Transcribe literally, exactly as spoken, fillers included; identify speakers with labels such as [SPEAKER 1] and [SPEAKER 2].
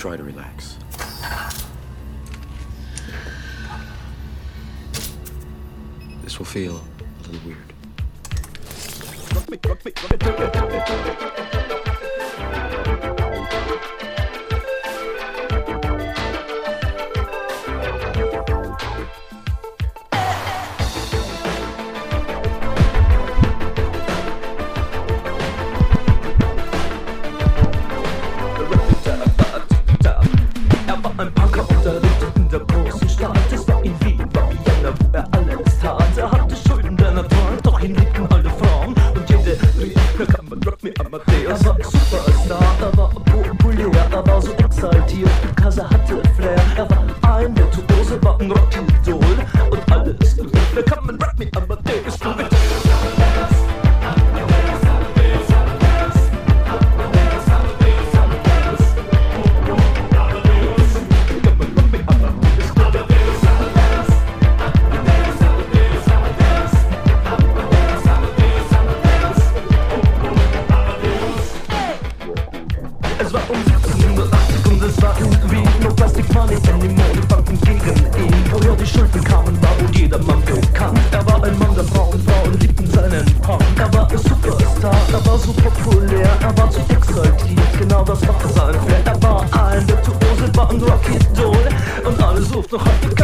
[SPEAKER 1] Try to relax. This will feel a little weird. Rock me, rock me, rock me, rock me, rock me.
[SPEAKER 2] Ein Punker unterrichtet in der großen Stadt. Es war in Wien, war Vienna, wo er alles tat. Er hatte Schulden, der Natur, doch ihn liebten alle Frauen. Und jede rief, na kann man Rock me Amadeus. Er war Superstar, er war populär, er war so exaltiert, because er hatte Flair. Er war ein Virtuose, war ein Rockidol. Und alles rief, na kann man Rock me Amadeus. Es war um siebzehnhundertachtzig und es war in Wien. No plastic money anymore, die Banken gegen ihn. Woher die Schulden kamen, war wohl jedermann bekannt. Er war ein Mann der Frauen, Frauen liebten seinen Punk. Er war ein Superstar, er war so populär, er war zu exaltiert, genau das war sein Flair. Er war ein Virtuose, war ein Rockidol und alle suchten noch heute